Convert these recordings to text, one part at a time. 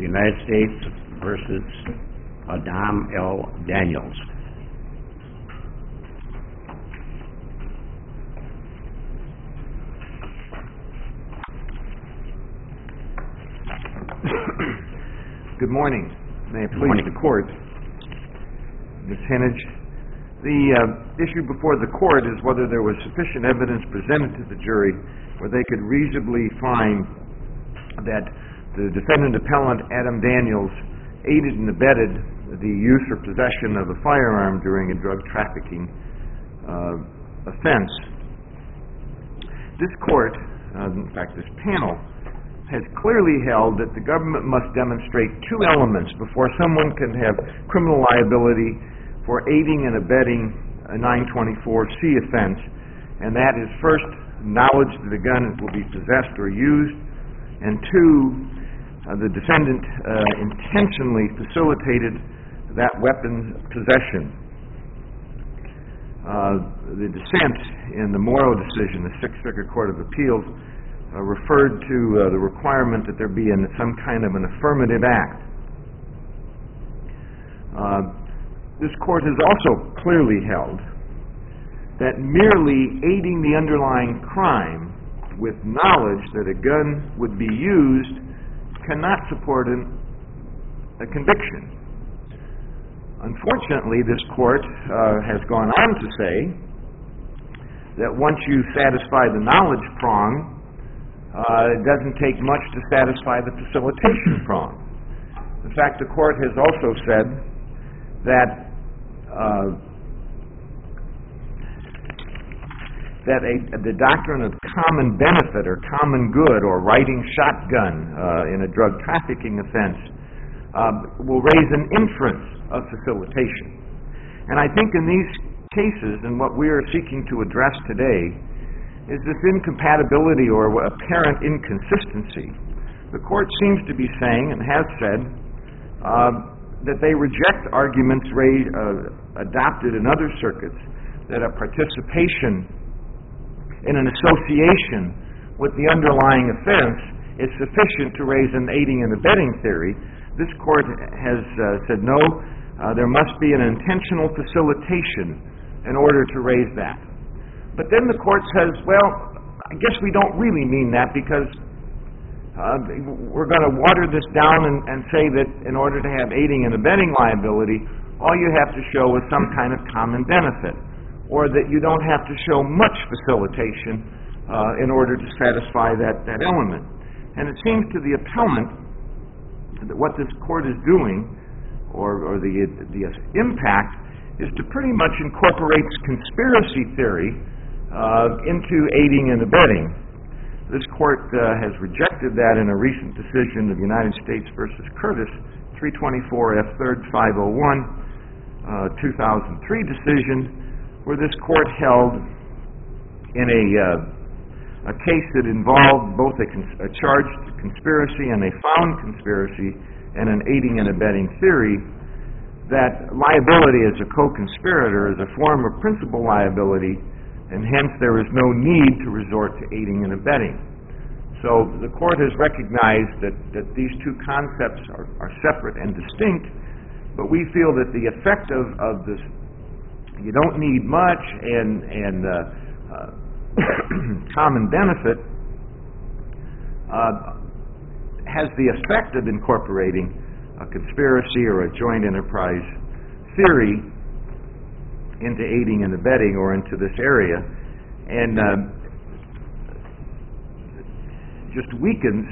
United States versus Adam L. Daniels. Good morning. May it please the Court. Ms. Henage, the issue before the Court is whether there was sufficient evidence presented to the jury where they could reasonably find that the defendant appellant, Adam Daniels, aided and abetted the use or possession of a firearm during a drug trafficking offense. This Court, in fact this panel, has clearly held that the government must demonstrate two elements before someone can have criminal liability for aiding and abetting a 924C offense, and that is first, knowledge that a gun will be possessed or used, and two, the defendant intentionally facilitated that weapon's possession. The dissent in the Morrow decision, the Sixth Circuit Court of Appeals, referred to the requirement that there be some kind of an affirmative act. This Court has also clearly held that merely aiding the underlying crime with knowledge that a gun would be used cannot support a conviction. Unfortunately, this Court has gone on to say that once you satisfy the knowledge prong, it doesn't take much to satisfy the facilitation prong. In fact, the Court has also said that the doctrine of common benefit or common good or riding shotgun in a drug trafficking offense will raise an inference of facilitation. And I think in these cases, and what we are seeking to address today, is this incompatibility or apparent inconsistency. The Court seems to be saying, and has said, that they reject arguments adopted in other circuits that a participation in an association with the underlying offense is sufficient to raise an aiding and abetting theory. This Court has said no, there must be an intentional facilitation in order to raise that. But then the Court says, well, I guess we don't really mean that because we're going to water this down and say that in order to have aiding and abetting liability, all you have to show is some kind of common benefit, or that you don't have to show much facilitation in order to satisfy that element. And it seems to the appellant that what this Court is doing, or the impact, is to pretty much incorporate conspiracy theory into aiding and abetting. This Court has rejected that in a recent decision of United States versus Curtis, 324 F. 3rd 501, 2003 decision, where this Court held in a case that involved both a charged conspiracy and a found conspiracy and an aiding and abetting theory, that liability as a co-conspirator is a form of principal liability, and hence there is no need to resort to aiding and abetting. So the Court has recognized that these two concepts are separate and distinct, but we feel that the effect of this, you don't need much, and common benefit has the effect of incorporating a conspiracy or a joint enterprise theory into aiding and abetting or into this area, and just weakens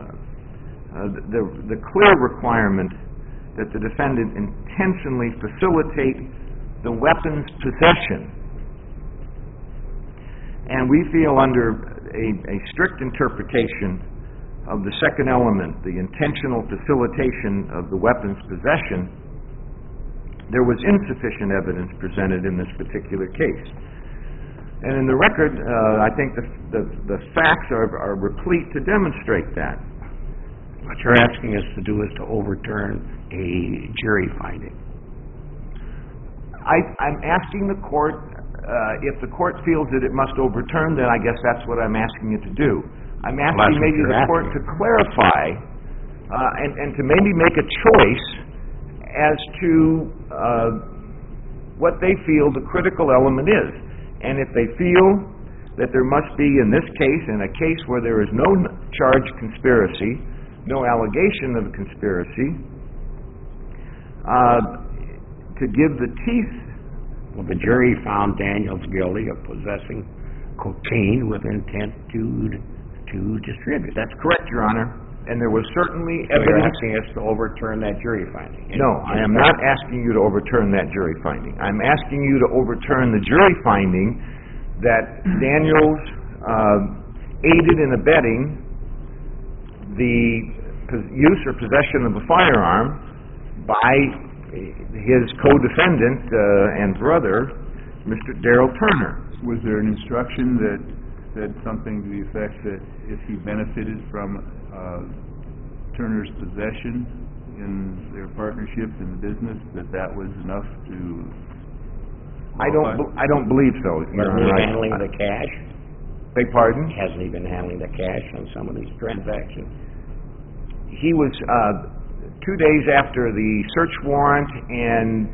the clear requirement that the defendant intentionally facilitate the weapon's possession. And we feel under a strict interpretation of the second element, the intentional facilitation of the weapon's possession, there was insufficient evidence presented in this particular case. And in the record, I think the facts are replete to demonstrate that. What you're asking us to do is to overturn a jury finding. I'm asking the Court, if the Court feels that it must overturn, then I guess that's what I'm asking it to do. I'm asking maybe the Court to clarify and to maybe make a choice as to what they feel the critical element is. And if they feel that there must be, in this case, in a case where there is no charged conspiracy, no allegation of a conspiracy, to give the teeth. Well, the jury found Daniels guilty of possessing cocaine with intent to distribute. That's correct, Your Honor. And there was certainly So you're evidence. asking us to overturn that jury finding? No, I am not asking you to overturn that jury finding. I'm asking you to overturn the jury finding that Daniels aided and abetting the use or possession of a firearm by his co-defendant and brother, Mr. Darrell Turner. Was there an instruction that said something to the effect that if he benefited from Turner's possession in their partnership in the business, that was enough to I don't believe so, Your Wasn't he Honor. handling the cash? Beg pardon? Hasn't he been handling the cash on some of these transactions? He was 2 days after the search warrant and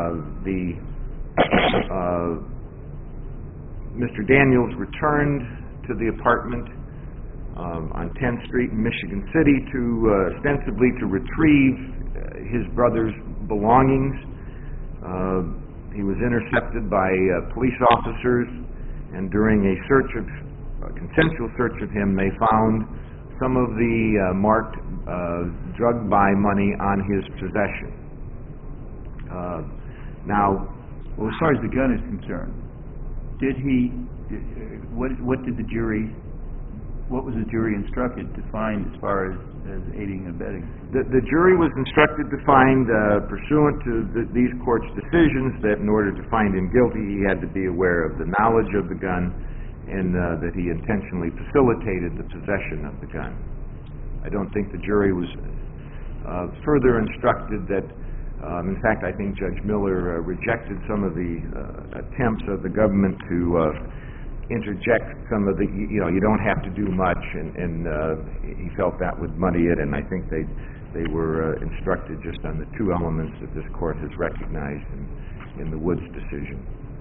Mr. Daniels returned to the apartment on 10th Street in Michigan City ostensibly to retrieve his brother's belongings. He was intercepted by police officers, and during a consensual search of him, they found some of the marked drug buy money on his possession. Now, Well, as far as the gun is concerned, what was the jury instructed to find as far as aiding and abetting? The jury was instructed to find, pursuant to these courts' decisions, that in order to find him guilty, he had to be aware of the knowledge of the gun and that he intentionally facilitated the possession of the gun. I don't think the jury was further instructed that, in fact, I think Judge Miller rejected some of the attempts of the government to interject some of the, you don't have to do much, and he felt that would muddy it, and I think they were instructed just on the two elements that this court has recognized in the Woods decision.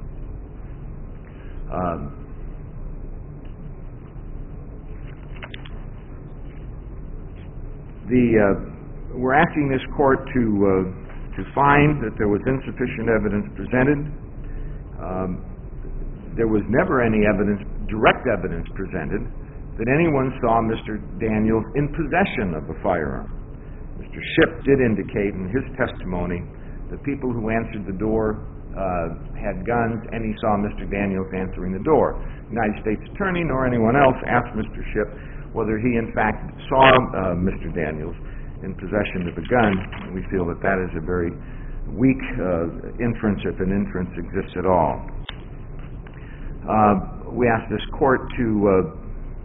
We're asking this court to find that there was insufficient evidence presented. There was never any direct evidence presented that anyone saw Mr. Daniels in possession of a firearm. Mr. Shipp did indicate in his testimony that people who answered the door had guns, and he saw Mr. Daniels answering the door. The United States Attorney nor anyone else asked Mr. Shipp whether he in fact saw Mr. Daniels in possession of a gun. We feel that that is a very weak inference, if an inference exists at all. We ask this court to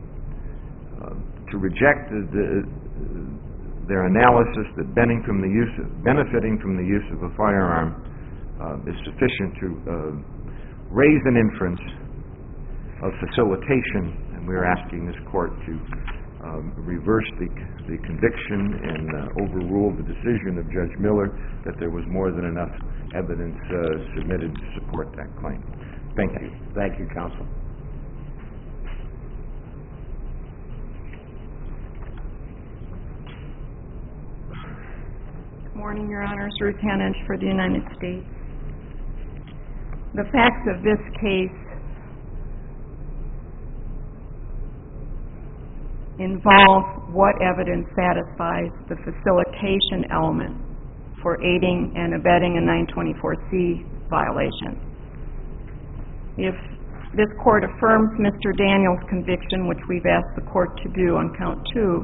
reject their analysis that benefiting from the use of a firearm is sufficient to raise an inference of facilitation, and we are asking this court to reverse the conviction and overrule the decision of Judge Miller that there was more than enough evidence submitted to support that claim. Thank you. Thank you, counsel. Good morning, Your Honors. Ruth Hannage for the United States. The facts of this case involve what evidence satisfies the facilitation element for aiding and abetting a 924C violation. If this court affirms Mr. Daniels' conviction, which we've asked the court to do on count 2,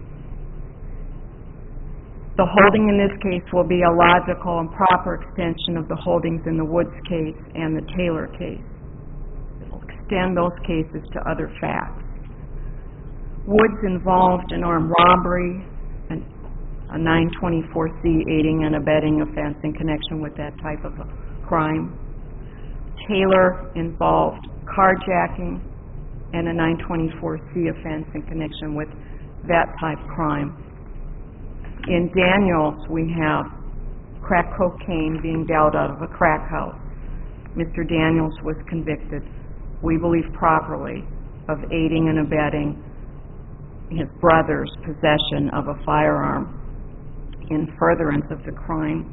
the holding in this case will be a logical and proper extension of the holdings in the Woods case and the Taylor case. It will extend those cases to other facts. Woods involved an armed robbery, a 924C aiding and abetting offense in connection with that type of a crime. Taylor involved carjacking and a 924C offense in connection with that type of crime. In Daniels, we have crack cocaine being dealt out of a crack house. Mr. Daniels was convicted, we believe properly, of aiding and abetting his brother's possession of a firearm in furtherance of the crime.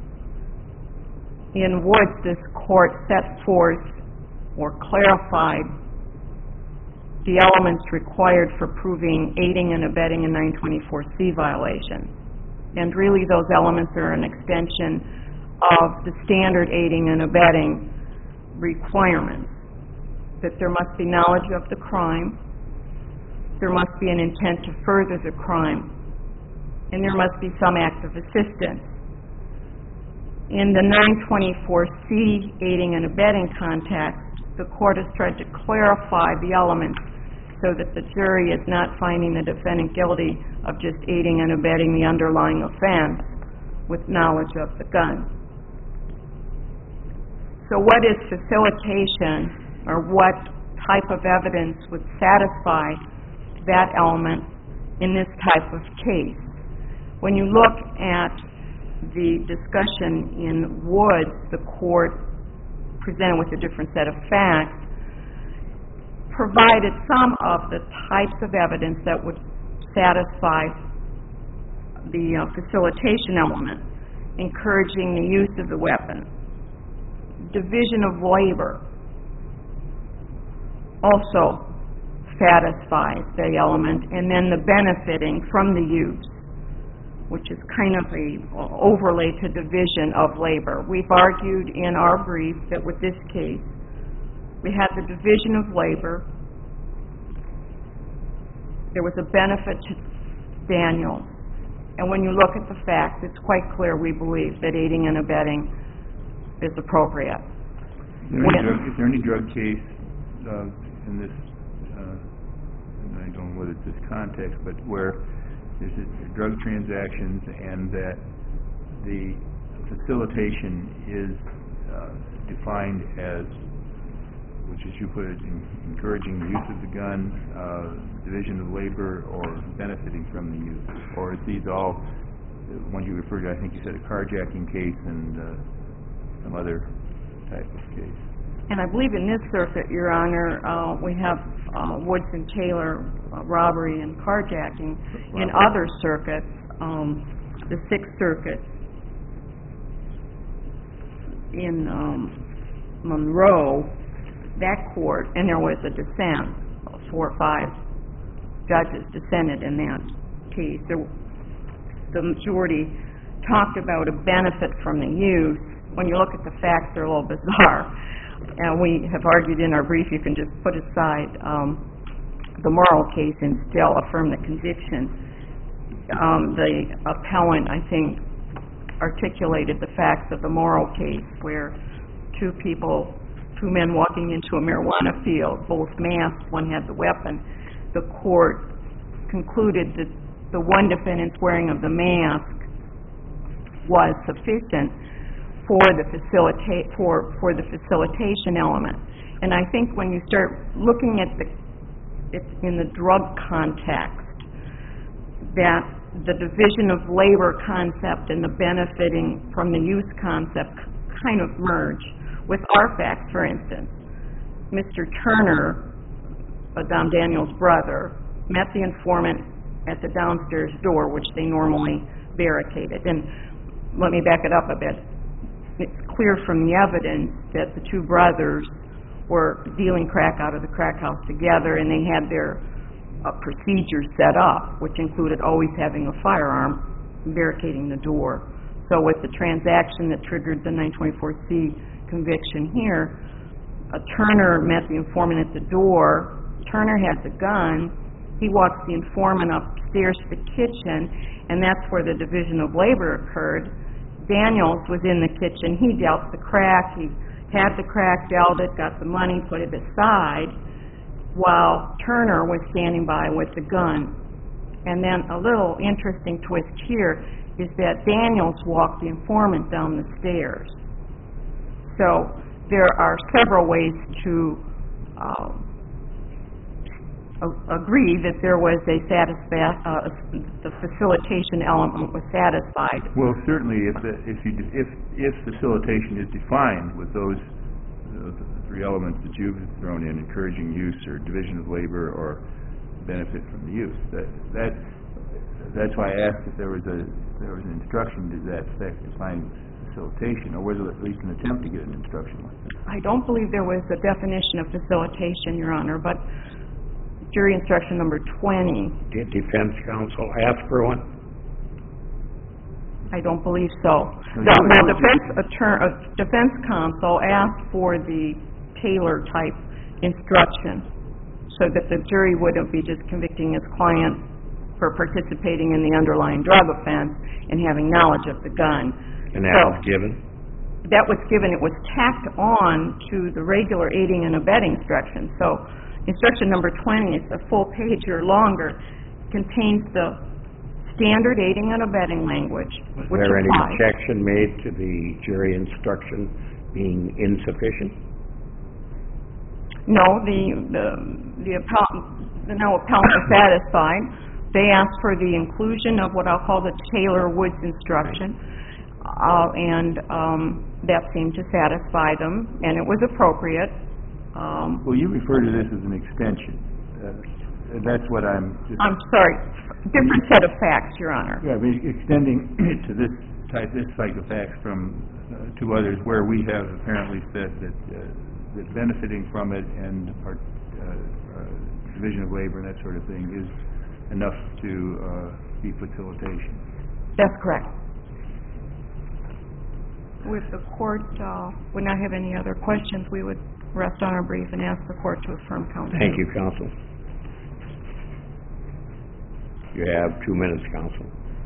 In Woods, this court set forth or clarified the elements required for proving aiding and abetting a 924C violation. And really those elements are an extension of the standard aiding and abetting requirements. That there must be knowledge of the crime, there must be an intent to further the crime, and there must be some act of assistance. In the 924C aiding and abetting context, the court has tried to clarify the elements so that the jury is not finding the defendant guilty of just aiding and abetting the underlying offense with knowledge of the gun. So what is facilitation, or what type of evidence would satisfy that element in this type of case? When you look at the discussion in Woods, the court presented with a different set of facts, provided some of the types of evidence that would satisfy the facilitation element, encouraging the use of the weapon. Division of labor also satisfies the element, and then the benefiting from the use, which is kind of a overlay to division of labor. We've argued in our brief that with this case, we had the division of labor, there was a benefit to Daniel, and when you look at the facts, it's quite clear we believe that aiding and abetting is appropriate. Is there any drug case in this, and I don't know whether it's this context, but where there's drug transactions and that the facilitation is defined as, which as you put it, encouraging the use of the gun, division of labor, or benefiting from the use? Or is these all, one you referred to, I think you said a carjacking case and some other type of case? And I believe in this circuit, Your Honor, we have Woods and Taylor robbery and carjacking. In other circuits, the Sixth Circuit in Monroe, that court, and there was a dissent, 4 or 5 judges dissented in that case. The majority talked about a benefit from the use. When you look at the facts, they're a little bizarre. And we have argued in our brief, you can just put aside the Morrill case and still affirm the conviction. The appellant, I think, articulated the facts of the Morrill case, where two men walking into a marijuana field, both masked, one had the weapon. The court concluded that the one defendant's wearing of the mask was sufficient for the facilitation element. And I think when you start looking at it in the drug context, that the division of labor concept and the benefiting from the use concept kind of merge. With our facts, for instance, Mr. Turner, Dom Daniels' brother, met the informant at the downstairs door, which they normally barricaded. And let me back it up a bit. It's clear from the evidence that the two brothers were dealing crack out of the crack house together, and they had their procedures set up, which included always having a firearm, barricading the door. So with the transaction that triggered the 924C conviction here, Turner met the informant at the door. Turner had the gun. He walks the informant upstairs to the kitchen, and that's where the division of labor occurred. Daniels was in the kitchen. He dealt the crack. He had the crack, dealt it, got the money, put it aside, while Turner was standing by with the gun. And then a little interesting twist here is that Daniels walked the informant down the stairs. So there are several ways to agree that there was a the facilitation element was satisfied. Well, certainly, if facilitation is defined with those three elements that you've thrown in, encouraging use or division of labor or benefit from the use, that's why I asked if there was an instruction to that effect defining facilitation, or was it at least an attempt to get an instruction like that? I don't believe there was a definition of facilitation, Your Honor, but jury instruction number 20. Did defense counsel ask for one? I don't believe so. No, The defense counsel asked for the Taylor type instruction so that the jury wouldn't be just convicting his client for participating in the underlying drug offense and having knowledge of the gun. And that was given? That was given. It was tacked on to the regular aiding and abetting instruction. So instruction number 20, it's a full page or longer, contains the standard aiding and abetting language. Was which there any applies. objection made to the jury instruction being insufficient? No, the appellant was satisfied. They asked for the inclusion of what I'll call the Taylor-Woods instruction, and that seemed to satisfy them, and it was appropriate. Well, you refer to this as an extension. That's what I'm sorry, different set of facts, Your Honor. Yeah, I mean, extending it to this type of facts from to others where we have apparently said that benefiting from it and division of labor and that sort of thing is enough to be facilitation. That's correct. If the court would not have any other questions, we would rest on our brief and ask the court to affirm counsel. Thank you, counsel. You have 2 minutes, counsel.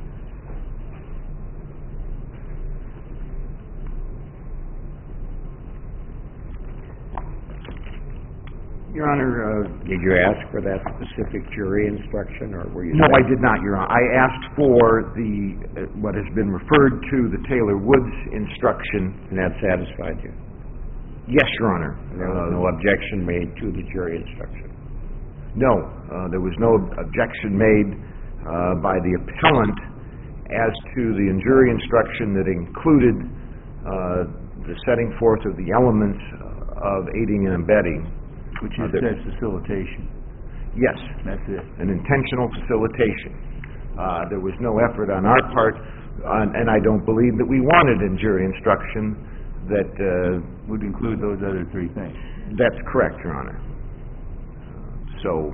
Your Honor, did you ask for that specific jury instruction, or were you? No, I did not, Your Honor. I asked for the what has been referred to the Taylor-Woods instruction. And that satisfied you? Yes, Your Honor. There was no objection made to the jury instruction? No, there was no objection made by the appellant as to the jury instruction that included the setting forth of the elements of aiding and abetting. Which is says facilitation. Yes. That's it. An intentional facilitation. There was no effort on our part, and I don't believe that we wanted in jury instruction that would include those other three things. That's correct, Your Honor. So,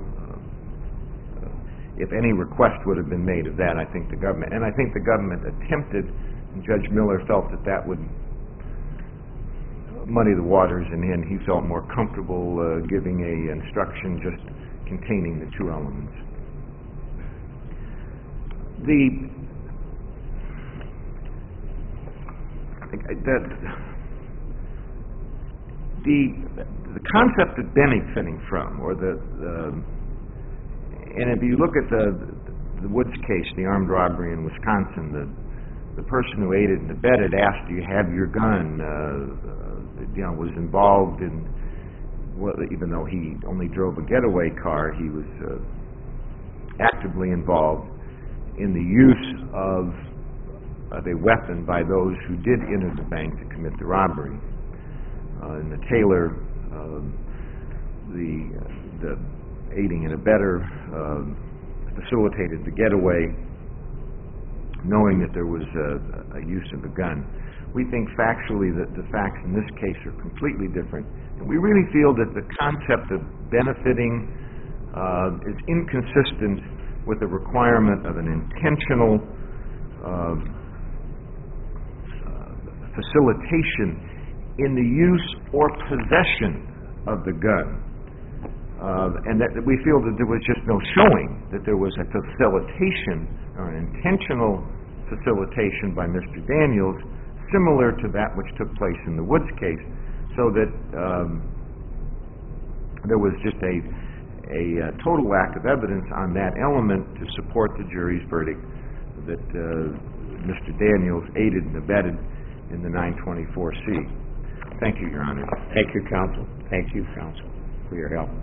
if any request would have been made of that, I think the government attempted, and Judge Miller felt that would muddy the waters, and he felt more comfortable giving a instruction just containing the two elements. The concept of benefiting from, or and if you look at the Woods case, the armed robbery in Wisconsin, the person who aided and abetted asked, "Do you have your gun?" Was involved in, well, even though he only drove a getaway car, he was actively involved in the use of a weapon by those who did enter the bank to commit the robbery. In the Taylor, the aiding and abetter facilitated the getaway, knowing that there was a use of a gun. We think factually that the facts in this case are completely different. And we really feel that the concept of benefiting is inconsistent with the requirement of an intentional facilitation in the use or possession of the gun. And that we feel that there was just no showing that there was a facilitation or an intentional facilitation by Mr. Daniels similar to that which took place in the Woods case, so that there was just a total lack of evidence on that element to support the jury's verdict that Mr. Daniels aided and abetted in the 924C. Thank you, Your Honor. Thank you, counsel. Thank you, counsel, for your help.